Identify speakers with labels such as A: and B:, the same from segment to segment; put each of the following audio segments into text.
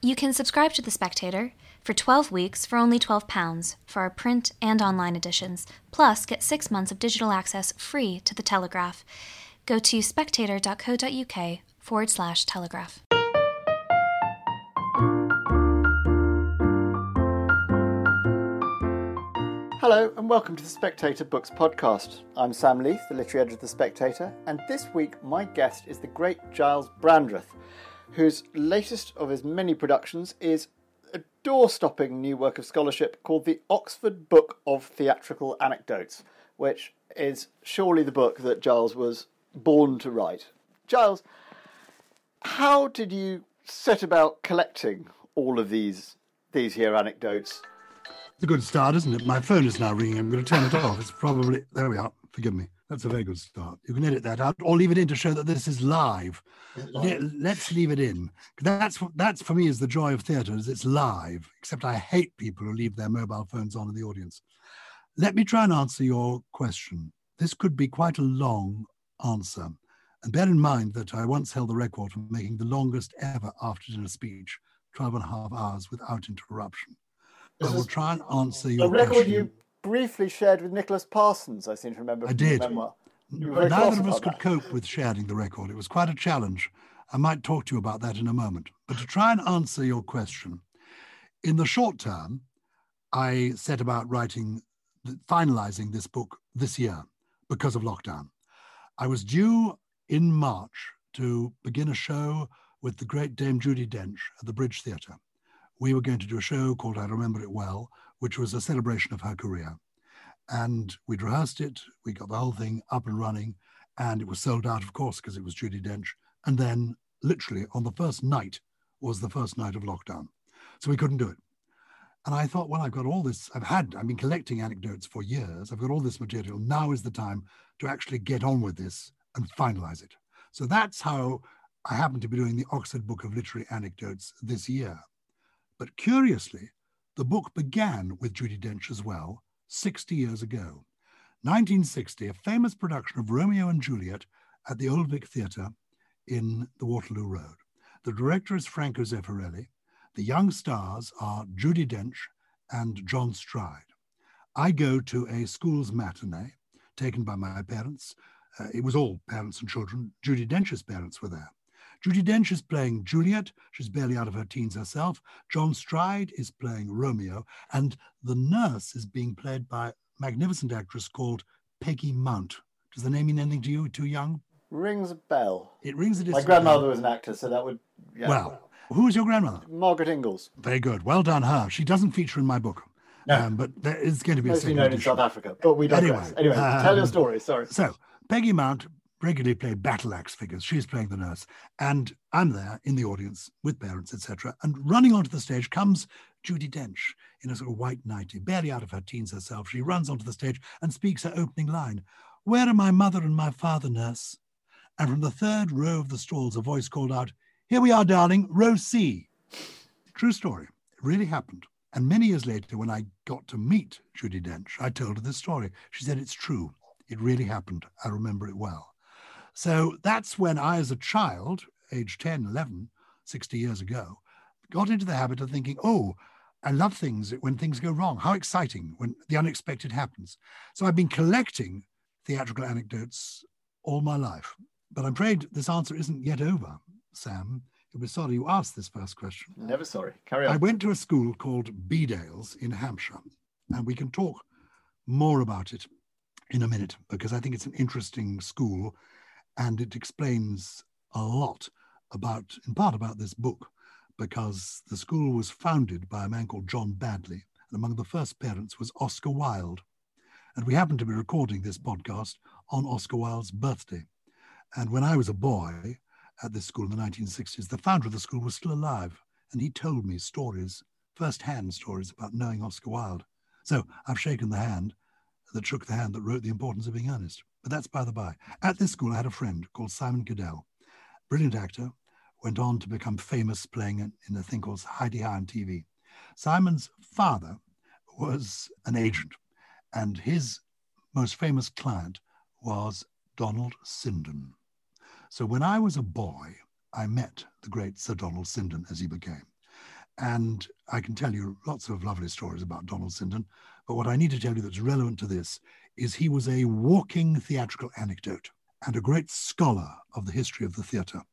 A: You can subscribe to The Spectator for 12 weeks for only £12 for our print and online editions, plus get 6 months of digital access free to The Telegraph. Go to spectator.co.uk/telegraph.
B: Hello and welcome to the Spectator Books podcast. I'm Sam Leith, the literary editor of The Spectator, and this week my guest is the great Giles Brandreth, whose latest of his many productions is a door-stopping new work of scholarship called The Oxford Book of Theatrical Anecdotes, which is surely the book that Giles was born to write. Giles, how did you set about collecting all of these here anecdotes?
C: It's a good start, isn't it? My phone is now ringing. I'm going to turn it off. It's probably... There we are. Forgive me. That's a very good start. You can edit that out or leave it in to show that this is live. Let's leave it in. That's for me is the joy of theatre, is it's live, except I hate people who leave their mobile phones on in the audience. Let me try and answer your question. This could be quite a long answer. And bear in mind that I once held the record for making the longest ever after-dinner speech, 12 and a half hours without interruption. I will try and answer your question.
B: A record you briefly shared with Nicholas Parsons, I seem to remember.
C: I did.
B: Memoir.
C: Neither of us could cope with sharing the record. It was quite a challenge. I might talk to you about that in a moment. But to try and answer your question, in the short term, I set about finalising this book this year because of lockdown. I was due in March to begin a show with the great Dame Judi Dench at the Bridge Theatre. We were going to do a show called I Remember It Well, which was a celebration of her career. And we'd rehearsed it, we got the whole thing up and running, and it was sold out, of course, because it was Judi Dench. And then, literally, on the first night was the first night of lockdown. So we couldn't do it. And I thought, well, I've got all this, I've been collecting anecdotes for years, I've got all this material, now is the time to actually get on with this and finalise it. So that's how I happen to be doing the Oxford Book of Literary Anecdotes this year. But curiously, the book began with Judi Dench as well, 60 years ago. 1960, a famous production of Romeo and Juliet at the Old Vic Theatre in the Waterloo Road. The director is Franco Zeffirelli. The young stars are Judi Dench and John Stride. I go to a school's matinee taken by my parents. It was all parents and children. Judi Dench's parents were there. Judi Dench is playing Juliet. She's barely out of her teens herself. John Stride is playing Romeo. And the nurse is being played by a magnificent actress called Peggy Mount. Does the name mean anything to you? Too young?
B: Rings a bell.
C: It rings a distant
B: My grandmother was an actor, so that would... Yeah.
C: Well, who was your grandmother?
B: Margaret Ingalls.
C: Very good. Well done, her. She doesn't feature in my book. No. But there is going to be a second
B: known
C: edition.
B: in South Africa, but we digress. Anyway, tell your story, sorry.
C: So, Peggy Mount regularly played battle axe figures. She's playing the nurse. And I'm there in the audience with parents, etc. And running onto the stage comes Judi Dench in a sort of white nightie, barely out of her teens herself. She runs onto the stage and speaks her opening line. "Where are my mother and my father, nurse?" And from the third row of the stalls, a voice called out, "Here we are, darling, row C." True story. It really happened. And many years later, when I got to meet Judi Dench, I told her this story. She said, "It's true. It really happened. I remember it well." So that's when I, as a child, age 10, 11, 60 years ago, got into the habit of thinking, oh, I love things when things go wrong. How exciting when the unexpected happens. So I've been collecting theatrical anecdotes all my life. But I'm afraid this answer isn't yet over, Sam. You'll be sorry you asked this first question.
B: Never sorry. Carry on.
C: I went to a school called Bedales in Hampshire, and we can talk more about it in a minute because I think it's an interesting school and it explains a lot in part about this book, because the school was founded by a man called John Badley, and among the first parents was Oscar Wilde. And we happen to be recording this podcast on Oscar Wilde's birthday. And when I was a boy at this school in the 1960s, the founder of the school was still alive, and he told me stories, first-hand stories about knowing Oscar Wilde. So I've shaken the hand that shook the hand that wrote The Importance of Being Earnest. But that's by the by. At this school, I had a friend called Simon Cadell, brilliant actor, went on to become famous playing in a thing called Heidi High on TV. Simon's father was an agent, and his most famous client was Donald Sinden. So when I was a boy, I met the great Sir Donald Sinden, as he became. And I can tell you lots of lovely stories about Donald Sinden, but what I need to tell you that's relevant to this is he was a walking theatrical anecdote and a great scholar of the history of the theatre.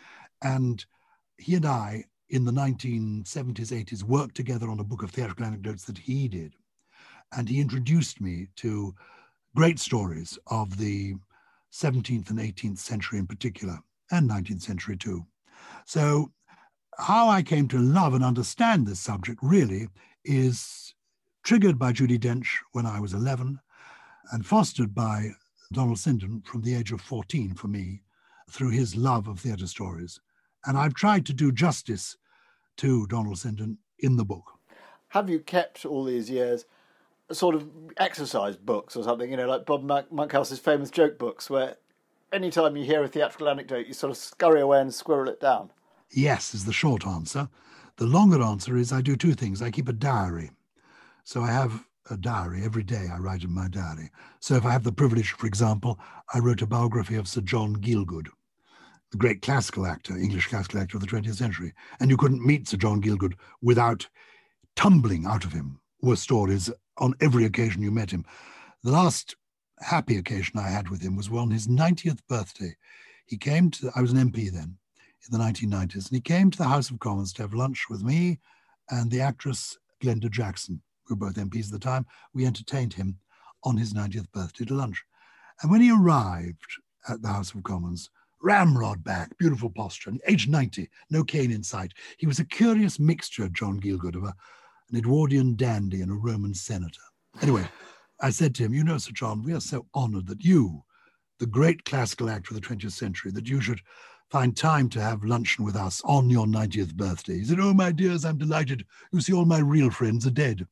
C: And he and I, in the 1970s, 80s, worked together on a book of theatrical anecdotes that he did. And he introduced me to great stories of the 17th and 18th century in particular, and 19th century too. So how I came to love and understand this subject really is triggered by Judi Dench when I was 11 and fostered by Donald Sinden from the age of 14 for me through his love of theatre stories. And I've tried to do justice to Donald Sinden in the book.
B: Have you kept all these years sort of exercise books or something, like Bob Monkhouse's famous joke books, where anytime you hear a theatrical anecdote, you sort of scurry away and squirrel it down?
C: Yes, is the short answer. The longer answer is I do two things. I keep a diary. So I have a diary. Every day I write in my diary. So if I have the privilege, for example, I wrote a biography of Sir John Gielgud, the great classical actor, English classical actor of the 20th century. And you couldn't meet Sir John Gielgud without tumbling out of him were stories on every occasion you met him. The last happy occasion I had with him was on his 90th birthday. He came to, I was an MP then, in the 1990s, and he came to the House of Commons to have lunch with me and the actress Glenda Jackson, who were both MPs at the time. We entertained him on his 90th birthday to lunch. And when he arrived at the House of Commons, ramrod back, beautiful posture, age 90, no cane in sight. He was a curious mixture, John Gielgud, of an Edwardian dandy and a Roman senator. Anyway, I said to him, Sir John, we are so honored that you, the great classical actor of the 20th century, that you should find time to have luncheon with us on your 90th birthday. He said, oh, my dears, I'm delighted. You see, all my real friends are dead.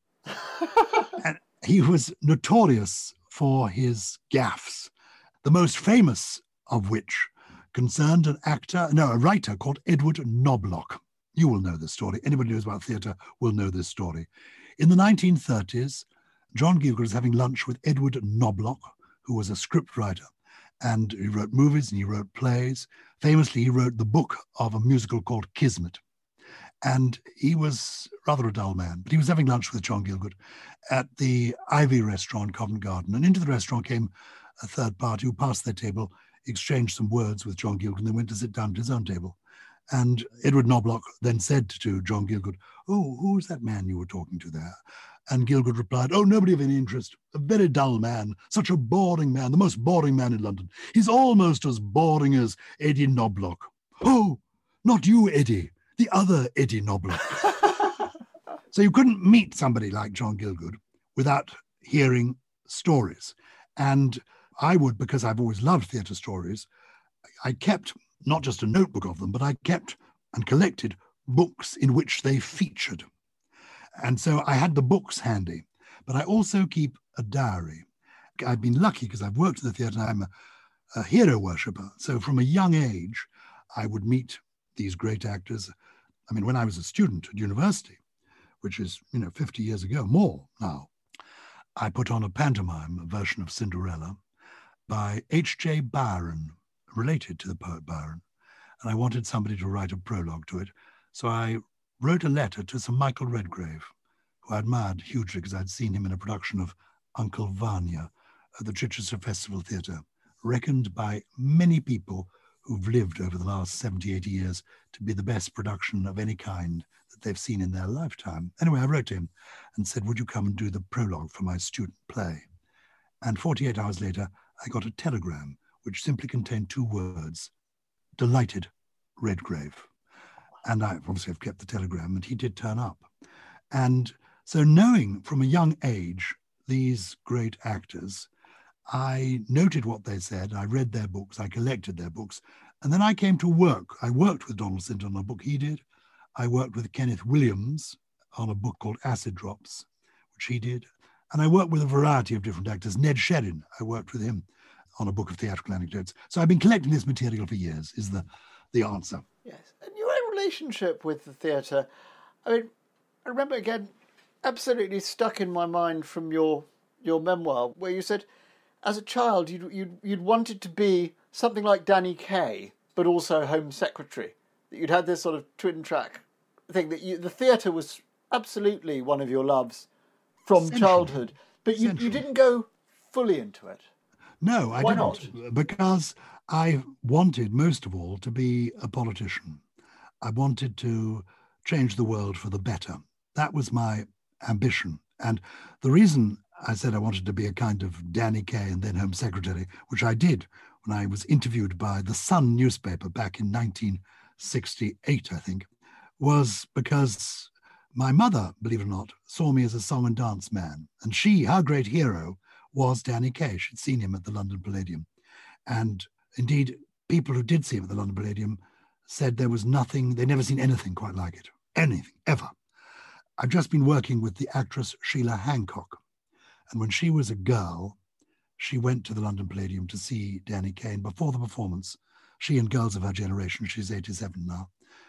C: And he was notorious for his gaffes, the most famous of which concerned a writer called Edward Knobloch. You will know this story. Anybody who knows about theatre will know this story. In the 1930s, John Gielgud was having lunch with Edward Knobloch, who was a scriptwriter. And he wrote movies and he wrote plays. Famously, he wrote the book of a musical called Kismet. And he was rather a dull man, but he was having lunch with John Gielgud at the Ivy restaurant, Covent Garden. And into the restaurant came a third party who passed their table, exchanged some words with John Gielgud, and then went to sit down at his own table. And Edward Knobloch then said to John Gielgud, oh, who was that man you were talking to there? And Gielgud replied, oh, nobody of any interest, a very dull man, such a boring man, the most boring man in London. He's almost as boring as Eddie Knobloch. Oh, not you, Eddie, the other Eddie Knobloch. So you couldn't meet somebody like John Gielgud without hearing stories. And I would, because I've always loved theatre stories, I kept not just a notebook of them, but I kept and collected books in which they featured. And so I had the books handy, but I also keep a diary. I've been lucky because I've worked in the theatre and I'm a hero worshipper. So from a young age, I would meet these great actors. I mean, when I was a student at university, which is, 50 years ago, more now, I put on a pantomime, a version of Cinderella, by H.J. Byron, related to the poet Byron. And I wanted somebody to write a prologue to it. So I wrote a letter to Sir Michael Redgrave, who I admired hugely because I'd seen him in a production of Uncle Vanya at the Chichester Festival Theatre, reckoned by many people who've lived over the last 70, 80 years to be the best production of any kind that they've seen in their lifetime. Anyway, I wrote to him and said, would you come and do the prologue for my student play? And 48 hours later, I got a telegram which simply contained two words, delighted Redgrave. And I obviously have kept the telegram, and he did turn up. And so knowing from a young age these great actors, I noted what they said, I read their books, I collected their books, and then I came to work. I worked with Donald Sinden on a book he did. I worked with Kenneth Williams on a book called Acid Drops, which he did. And I worked with a variety of different actors. Ned Sherrin, I worked with him on a book of theatrical anecdotes. So I've been collecting this material for years, is the answer.
B: Yes. And your own relationship with the theatre, I remember, again, absolutely stuck in my mind from your memoir, where you said, as a child, you'd wanted to be something like Danny Kaye, but also Home Secretary. That you'd had this sort of twin track thing that the theatre was absolutely one of your loves from
C: Essentially.
B: childhood, but you didn't go fully into it.
C: No, I
B: Why
C: didn't.
B: not?
C: Because I wanted, most of all, to be a politician. I wanted to change the world for the better. That was my ambition. And the reason I said I wanted to be a kind of Danny Kaye and then Home Secretary, which I did when I was interviewed by the Sun newspaper back in 1968, I think, was because my mother, believe it or not, saw me as a song and dance man. And she, her great hero, was Danny Kaye. She'd seen him at the London Palladium. And indeed, people who did see him at the London Palladium said there was nothing, they'd never seen anything quite like it. Anything, ever. I've just been working with the actress Sheila Hancock. And when she was a girl, she went to the London Palladium to see Danny Kaye. And before the performance, she and girls of her generation, she's 87 now,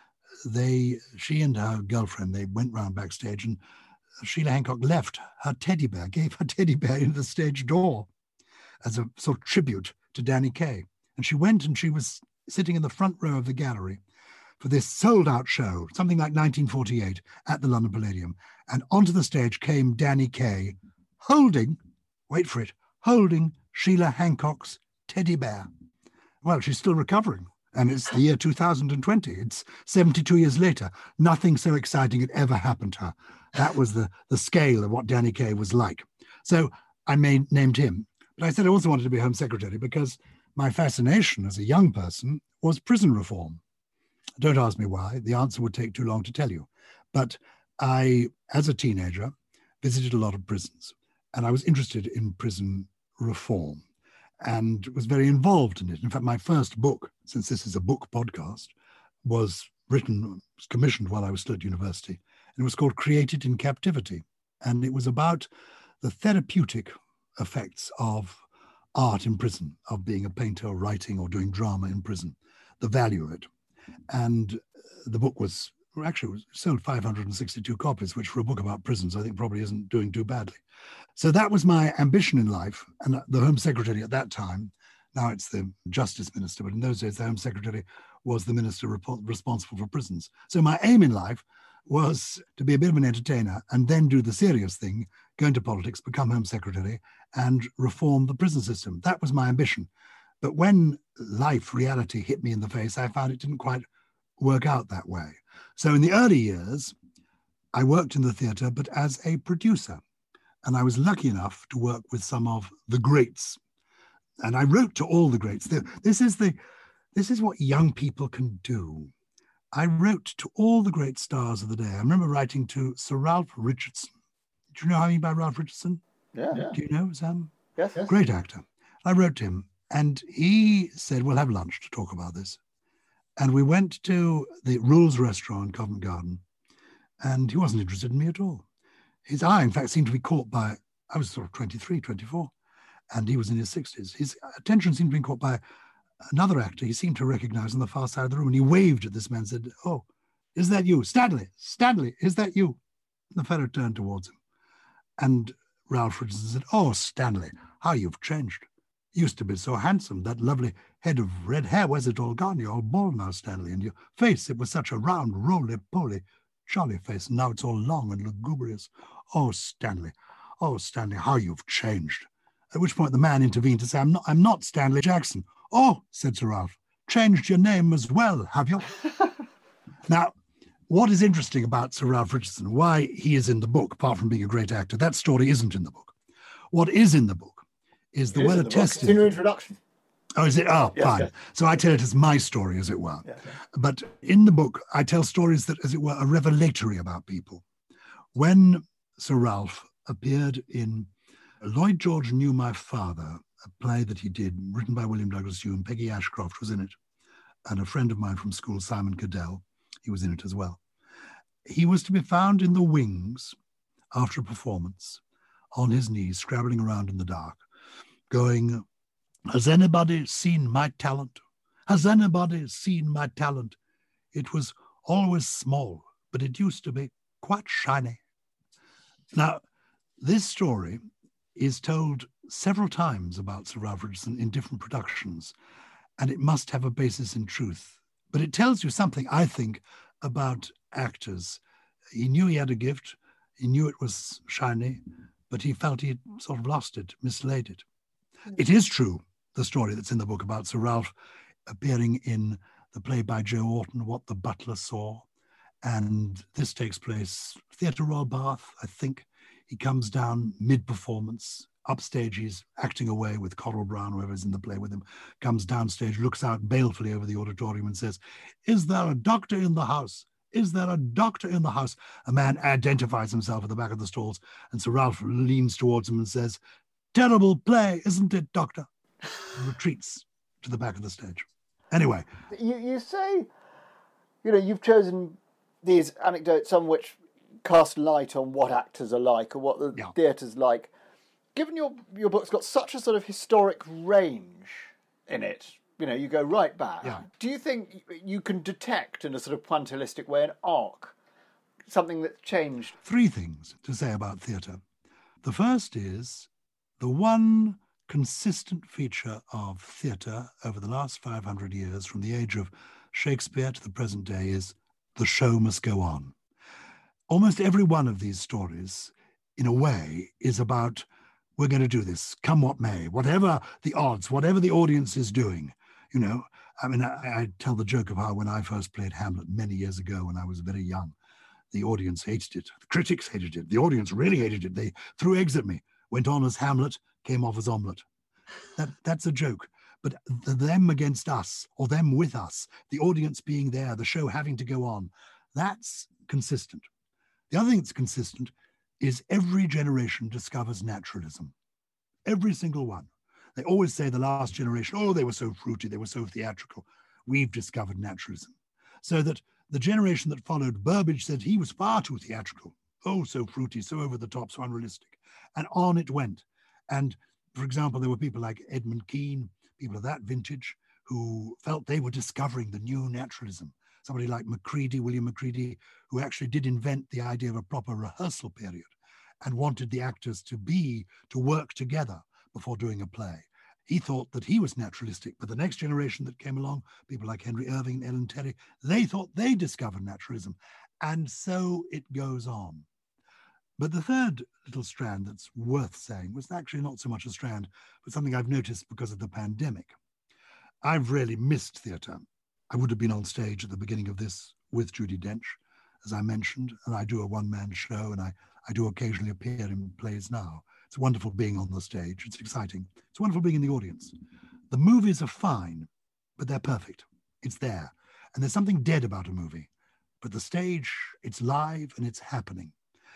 C: she and her girlfriend, they went round backstage, and Sheila Hancock left her teddy bear, gave her teddy bear in the stage door as a sort of tribute to Danny Kaye. And she went and she was sitting in the front row of the gallery for this sold-out show, something like 1948, at the London Palladium. And onto the stage came Danny Kaye holding, wait for it, holding Sheila Hancock's teddy bear. Well, she's still recovering. And it's the year 2020. It's 72 years later. Nothing so exciting had ever happened to her. That was the scale of what Danny Kaye was like. So I named him. But I said I also wanted to be Home Secretary because my fascination as a young person was prison reform. Don't ask me why. The answer would take too long to tell you. But I, as a teenager, visited a lot of prisons. And I was interested in prison reform and was very involved in it. In fact, my first book, since this is a book podcast, was commissioned while I was still at university. And it was called Created in Captivity. And it was about the therapeutic effects of art in prison, of being a painter, or writing, or doing drama in prison, the value of it. And the book was sold 562 copies, which for a book about prisons, I think probably isn't doing too badly. So that was my ambition in life. And the Home Secretary at that time, now it's the Justice Minister, but in those days, the Home Secretary was the minister responsible for prisons. So my aim in life was to be a bit of an entertainer and then do the serious thing, go into politics, become Home Secretary and reform the prison system. That was my ambition. But when reality hit me in the face, I found it didn't quite work out that way. So in the early years, I worked in the theatre, but as a producer. And I was lucky enough to work with some of the greats. And I wrote to all the greats. This is what young people can do. I wrote to all the great stars of the day. I remember writing to Sir Ralph Richardson. Do you know how I mean by Ralph Richardson?
B: Yeah.
C: Do you know, Sam?
B: Yes.
C: Great actor. I wrote to him and he said, we'll have lunch to talk about this. And we went to the Rules restaurant in Covent Garden and he wasn't interested in me at all. His eye, in fact, seemed to be caught by, I was sort of 23, 24, and he was in his 60s. His attention seemed to be caught by another actor he seemed to recognize on the far side of the room. And he waved at this man and said, "Oh, is that you? Stanley, is that you?" And the fellow turned towards him. And Ralph Richardson said, "Oh, Stanley, how you've changed. You used to be so handsome. That lovely head of red hair, where's it all gone? You're all bald now, Stanley. And your face, it was such a round, roly-poly, jolly face. And now it's all long and lugubrious. Oh, Stanley, how you've changed." At which point the man intervened to say, I'm not Stanley Jackson." "Oh," said Sir Ralph, "changed your name as well, have you?" Now, what is interesting about Sir Ralph Richardson, why he is in the book, apart from being a great actor, that story isn't in the book. What is in the book is the well-attested...
B: It's in your introduction.
C: Oh, is it? Oh,
B: yes,
C: fine.
B: yes.
C: So I tell it as my story, as it were.
B: Yes.
C: But in the book, I tell stories that, as it were, are revelatory about people. When Sir Ralph appeared in Lloyd George Knew My Father, a play that he did, written by William Douglas Hume, Peggy Ashcroft was in it, and a friend of mine from school, Simon Cadell, he was in it as well. He was to be found in the wings after a performance, on his knees, scrabbling around in the dark, going, "Has anybody seen my talent? Has anybody seen my talent? It was always small, but it used to be quite shiny." Now, this story is told several times about Sir Ralph Richardson in different productions, and it must have a basis in truth. But it tells you something, I think, about actors. He knew he had a gift. He knew it was shiny, but he felt he'd sort of lost it, mislaid it. It is true, the story that's in the book about Sir Ralph appearing in the play by Joe Orton, What the Butler Saw. And this takes place, Theatre Royal Bath, I think. He comes down mid-performance. Upstage, he's acting away with Coral Brown, whoever's in the play with him, comes downstage, looks out balefully over the auditorium and says, "Is there a doctor in the house? Is there a doctor in the house?" A man identifies himself at the back of the stalls, and Sir Ralph leans towards him and says, "Terrible play, isn't it, doctor?" And retreats to the back of the stage. Anyway.
B: You say, you've chosen these anecdotes, some which cast light on what actors are like or what the theatre's like. Given your book's got such a sort of historic range in it, you go right back.
C: Yeah.
B: Do you think you can detect in a sort of pointillistic way an arc, something that's changed?
C: 3 things to say about theatre. The first is the one consistent feature of theatre over the last 500 years, from the age of Shakespeare to the present day, is the show must go on. Almost every one of these stories, in a way, is about, we're going to do this, come what may, whatever the odds, whatever the audience is doing. I tell the joke of how when I first played Hamlet many years ago when I was very young, the audience hated it. The critics hated it. The audience really hated it. They threw eggs at me, went on as Hamlet, came off as omelette. That's a joke. But them against us, or them with us, the audience being there, the show having to go on, that's consistent. The other thing that's consistent is every generation discovers naturalism. Every single one. They always say the last generation, oh, they were so fruity, they were so theatrical. We've discovered naturalism. So that the generation that followed Burbage said he was far too theatrical. Oh, so fruity, so over the top, so unrealistic. And on it went. And, for example, there were people like Edmund Kean, people of that vintage, who felt they were discovering the new naturalism. Somebody like William Macready, who actually did invent the idea of a proper rehearsal period and wanted the actors to work together before doing a play. He thought that he was naturalistic, but the next generation that came along, people like Henry Irving and Ellen Terry, they thought they discovered naturalism. And so it goes on. But the third little strand that's worth saying was actually not so much a strand, but something I've noticed because of the pandemic. I've really missed theatre. I would have been on stage at the beginning of this with Judi Dench, as I mentioned, and I do a one-man show, and I do occasionally appear in plays now. It's wonderful being on the stage. It's exciting. It's wonderful being in the audience. The movies are fine, but they're perfect. It's there. And there's something dead about a movie. But the stage, it's live and it's happening.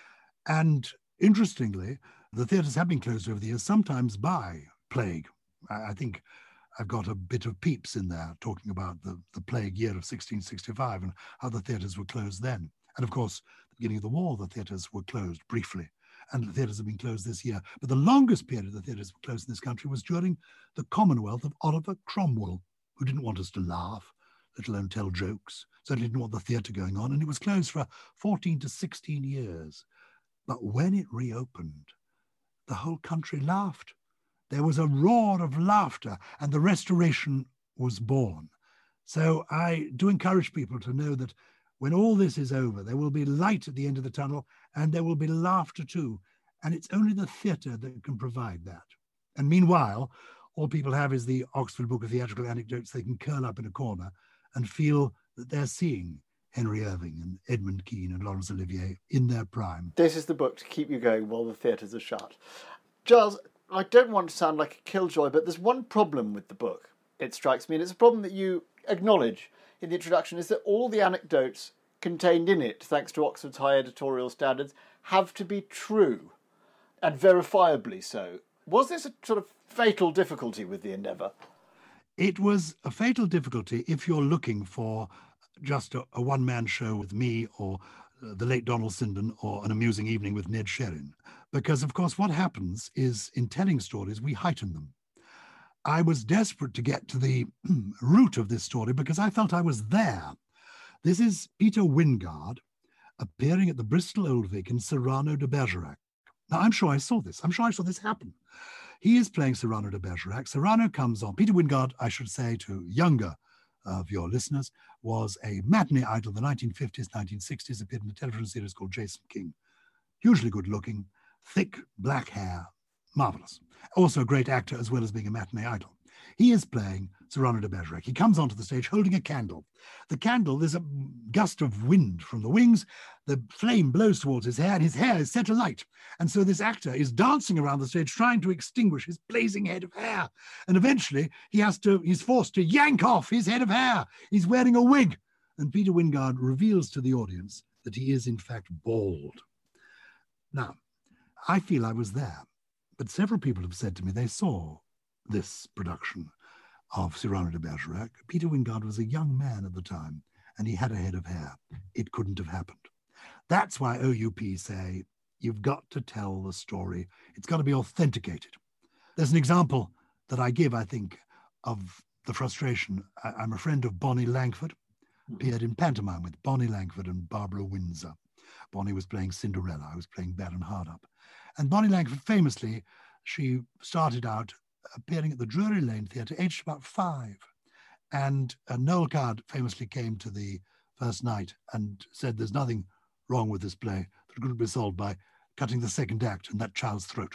C: And interestingly, the theatres have been closed over the years, sometimes by plague. I think I've got a bit of Pepys in there talking about the plague year of 1665 and how the theatres were closed then. And of course, at the beginning of the war, the theatres were closed briefly. And the theatres have been closed this year. But the longest period the theatres were closed in this country was during the Commonwealth of Oliver Cromwell, who didn't want us to laugh, let alone tell jokes. Certainly didn't want the theatre going on. And it was closed for 14 to 16 years. But when it reopened, the whole country laughed. There was a roar of laughter, and the Restoration was born. So I do encourage people to know that when all this is over, there will be light at the end of the tunnel, and there will be laughter too. And it's only the theatre that can provide that. And meanwhile, all people have is the Oxford Book of Theatrical Anecdotes. They can curl up in a corner and feel that they're seeing Henry Irving and Edmund Kean and Laurence Olivier in their prime.
B: This is the book to keep you going while the theatres are shut. Giles, I don't want to sound like a killjoy, but there's one problem with the book, it strikes me, and it's a problem that you acknowledge in the introduction, is that all the anecdotes contained in it, thanks to Oxford's high editorial standards, have to be true, and verifiably so. Was this a sort of fatal difficulty with the endeavour?
C: It was a fatal difficulty if you're looking for just a one-man show with me or the late Donald Sinden or an amusing evening with Ned Sherrin. Because, of course, what happens is in telling stories, we heighten them. I was desperate to get to the root of this story because I felt I was there. This is Peter Wyngarde appearing at the Bristol Old Vic in Cyrano de Bergerac. Now, I'm sure I saw this. I'm sure I saw this happen. He is playing Cyrano de Bergerac. Cyrano comes on. Peter Wyngarde, I should say to younger of your listeners, was a matinee idol of the 1950s, 1960s, appeared in a television series called Jason King. Hugely good looking, thick black hair, marvellous. Also a great actor as well as being a matinee idol. He is playing Cyrano de Bergerac. He comes onto the stage holding a candle. The candle, there's a gust of wind from the wings. The flame blows towards his hair, and his hair is set alight. And so this actor is dancing around the stage trying to extinguish his blazing head of hair. And eventually he's forced to yank off his head of hair. He's wearing a wig. And Peter Wyngarde reveals to the audience that he is in fact bald. Now, I feel I was there, but several people have said to me they saw this production of Cyrano de Bergerac. Peter Wyngarde was a young man at the time, and he had a head of hair. It couldn't have happened. That's why OUP say, you've got to tell the story. It's got to be authenticated. There's an example that I give, I think, of the frustration. I'm a friend of Bonnie Langford, appeared in pantomime with Bonnie Langford and Barbara Windsor. Bonnie was playing Cinderella. I was playing Baron Hardup. And Bonnie Langford, famously, she started out appearing at the Drury Lane Theatre, aged about 5. And Noel Coward famously came to the first night and said there's nothing wrong with this play that couldn't be solved by cutting the second act in that child's throat.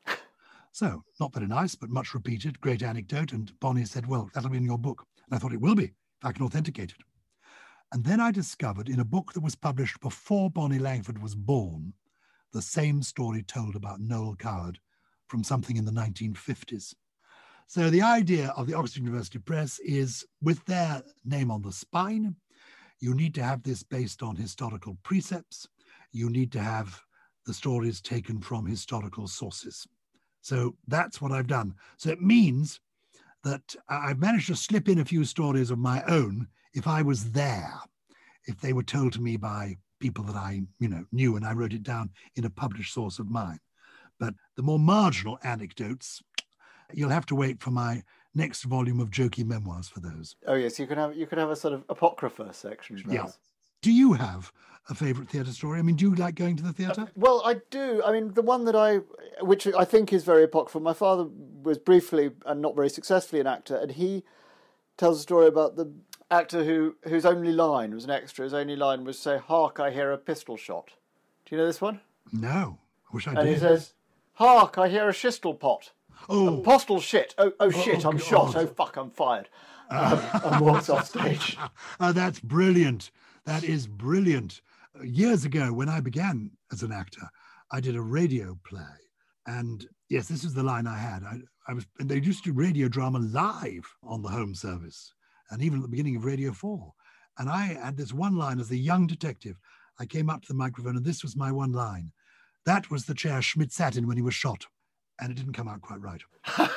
C: So, not very nice, but much repeated, great anecdote. And Bonnie said, well, that'll be in your book. And I thought it will be, if I can authenticate it. And then I discovered in a book that was published before Bonnie Langford was born, the same story told about Noel Coward from something in the 1950s. So the idea of the Oxford University Press is, with their name on the spine, you need to have this based on historical precepts. You need to have the stories taken from historical sources. So that's what I've done. So it means that I've managed to slip in a few stories of my own if I was there, if they were told to me by people that I knew and I wrote it down in a published source of mine. But the more marginal anecdotes, you'll have to wait for my next volume of jokey memoirs for those.
B: Oh yes, you can have a sort of apocrypha section.
C: Yeah. Do you have a favourite theatre story? I mean, do you like going to the theatre?
B: Well, I do. I mean, the one which I think is very apocryphal. My father was briefly and not very successfully an actor, and he tells a story about the actor whose only line was an extra. His only line was say, "Hark, I hear a pistol shot." Do you know this one?
C: No, I wish I did.
B: And he says, "Hark, I hear a shistle pot."
C: Oh,
B: Apostle shit. Oh shit, I'm shot. Oh fuck, I'm fired. And walks off stage.
C: Oh, that's brilliant. That is brilliant. Years ago, when I began as an actor, I did a radio play. And yes, this is the line I had. They used to do radio drama live on the Home Service, and even at the beginning of Radio 4. And I had this one line as the young detective. I came up to the microphone, and this was my one line. That was the chair Schmidt sat in when he was shot. And it didn't come out quite right.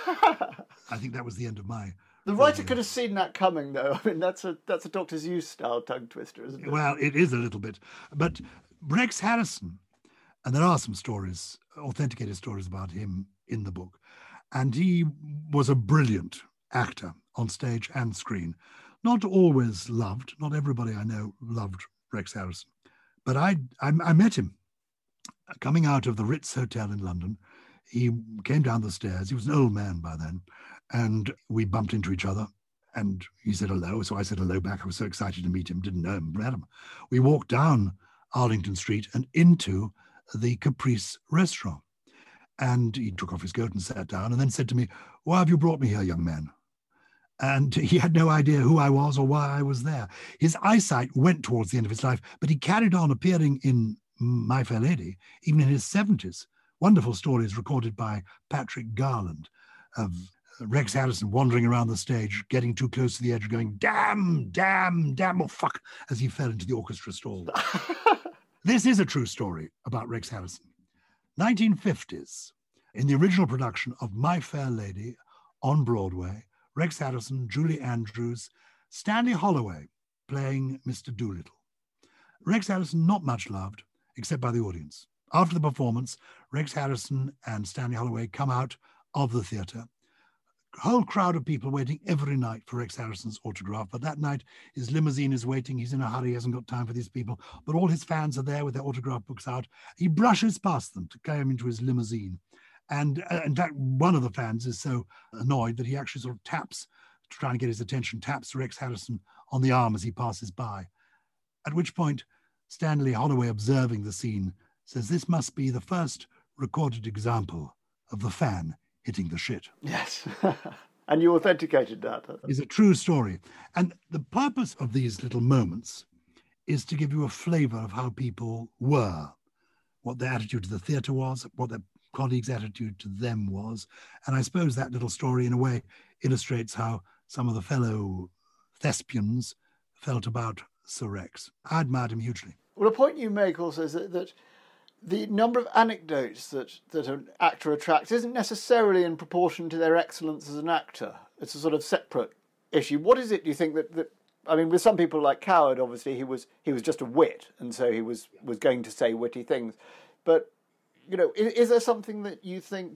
C: I think that was the end of my...
B: The writer could have seen that coming, though. I mean, that's a Dr. Seuss style tongue twister, isn't it?
C: Well, it is a little bit. But Rex Harrison, and there are some stories, authenticated stories about him in the book, and he was a brilliant actor on stage and screen. Not always loved. Not everybody I know loved Rex Harrison. But I met him coming out of the Ritz Hotel in London. He came down the stairs. He was an old man by then. And we bumped into each other. And he said hello. So I said hello back. I was so excited to meet him. Didn't know him. Met him. We walked down Arlington Street and into the Caprice restaurant. And he took off his coat and sat down and then said to me, "Why have you brought me here, young man?" And he had no idea who I was or why I was there. His eyesight went towards the end of his life, but he carried on appearing in My Fair Lady, even in his 70s. Wonderful stories recorded by Patrick Garland of Rex Harrison wandering around the stage, getting too close to the edge, going, damn, oh fuck, as he fell into the orchestra stall. This is a true story about Rex Harrison. 1950s, in the original production of My Fair Lady on Broadway, Rex Harrison, Julie Andrews, Stanley Holloway playing Mr. Doolittle. Rex Harrison not much loved, except by the audience. After the performance, Rex Harrison and Stanley Holloway come out of the theatre. A whole crowd of people waiting every night for Rex Harrison's autograph. But that night, his limousine is waiting. He's in a hurry. He hasn't got time for these people. But all his fans are there with their autograph books out. He brushes past them to climb into his limousine. And in fact, one of the fans is so annoyed that he actually sort of taps to try and get his attention, taps Rex Harrison on the arm as he passes by. At which point, Stanley Holloway, observing the scene, says this must be the first recorded example of the fan hitting the shit.
B: Yes. And you authenticated that.
C: It's a true story. And the purpose of these little moments is to give you a flavour of how people were, what their attitude to the theatre was, what their colleagues' attitude to them was. And I suppose that little story, in a way, illustrates how some of the fellow thespians felt about Sir Rex. I admired him hugely.
B: Well, a point you make also is that the number of anecdotes that an actor attracts isn't necessarily in proportion to their excellence as an actor. It's a sort of separate issue. What is it, do you think, that I mean, with some people like Coward, obviously he was just a wit, and so he was going to say witty things. But, you know, is there something that you think,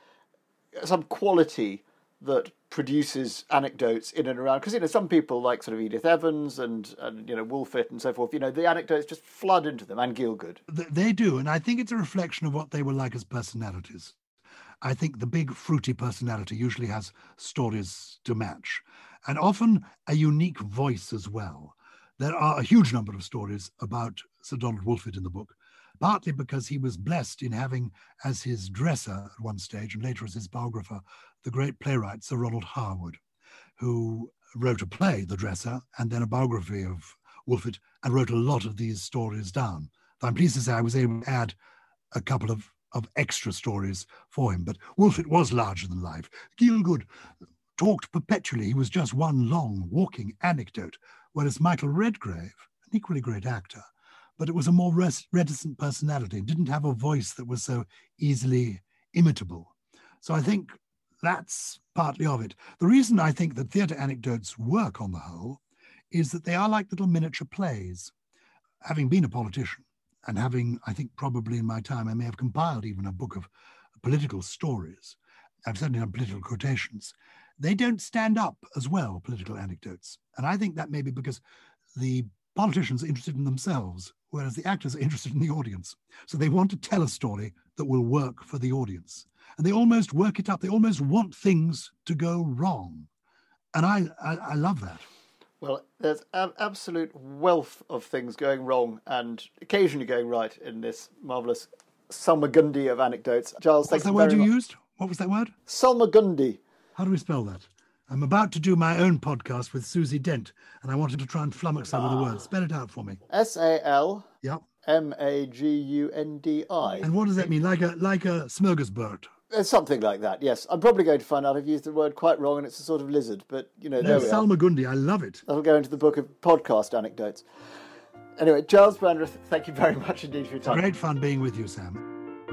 B: some quality that produces anecdotes in and around? Because, you know, some people like sort of Edith Evans and you know, Wolfett and so forth, you know, the anecdotes just flood into them, and Gielgud.
C: They do, and I think it's a reflection of what they were like as personalities. I think the big fruity personality usually has stories to match, and often a unique voice as well. There are a huge number of stories about Sir Donald Wolfett in the book, partly because he was blessed in having as his dresser at one stage, and later as his biographer, the great playwright Sir Ronald Harwood, who wrote a play, The Dresser, and then a biography of Wolfett, and wrote a lot of these stories down. I'm pleased to say I was able to add a couple of extra stories for him, but Wolfett was larger than life. Gielgud talked perpetually. He was just one long walking anecdote, whereas Michael Redgrave, an equally great actor, but it was a more reticent personality, didn't have a voice that was so easily imitable. So I think that's partly of it. The reason I think that theatre anecdotes work on the whole is that they are like little miniature plays. Having been a politician, and having, I think probably in my time, I may have compiled even a book of political stories. I've certainly done political quotations. They don't stand up as well, political anecdotes. And I think that may be because the politicians are interested in themselves, whereas the actors are interested in the audience. So they want to tell a story that will work for the audience. And they almost work it up. They almost want things to go wrong. And I love that.
B: Well, there's an absolute wealth of things going wrong and occasionally going right in this marvellous Salmagundi of anecdotes. Giles, thanks very much.
C: What's that word you used? What was that word?
B: Salmagundi.
C: How do we spell that? I'm about to do my own podcast with Susie Dent, and I wanted to try and flummox her with a word. Spell it out for me.
B: S-A-L.
C: Yep.
B: M-A-G-U-N-D-I.
C: And what does that mean? Like a smorgasbord?
B: Something like that, yes. I'm probably going to find out I've used the word quite wrong and it's a sort of lizard, but, you know, there we are.
C: Salmagundi, I love it.
B: That'll go into the book of podcast anecdotes. Anyway, Giles Brandreth, thank you very much indeed for your time.
C: Great fun being with you, Sam.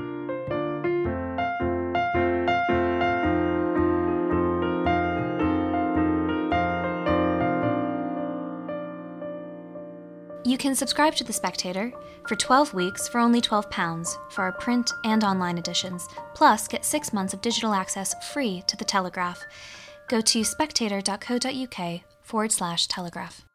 A: You can subscribe to The Spectator for 12 weeks for only £12 for our print and online editions, plus get 6 months of digital access free to The Telegraph. Go to spectator.co.uk/Telegraph.